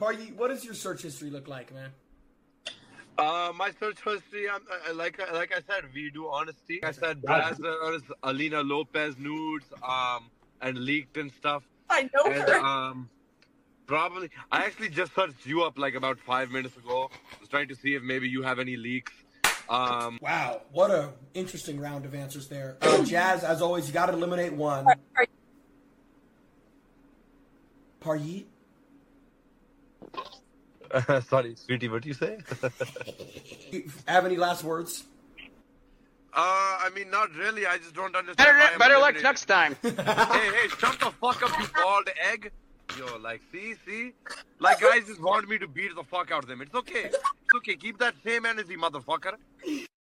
Pardeep, what does your search history look like, man? My search history, like I said, we do honesty. I said Brazzers, Alina Lopez nudes, and leaked and stuff. I know And her. probably, I actually just searched you up like about 5 minutes ago. I was trying to see if maybe you have any leaks. Wow, what a interesting round of answers there. Jazz, as always, you got to eliminate one. Pardeep? Sorry, sweetie, what do you say? Have any last words? I mean, not really. I just don't understand. Better luck next time. Hey, shut the fuck up, you bald egg. Yo, like, see? Like, guys just want me to beat the fuck out of them. It's okay. Keep that same energy, motherfucker.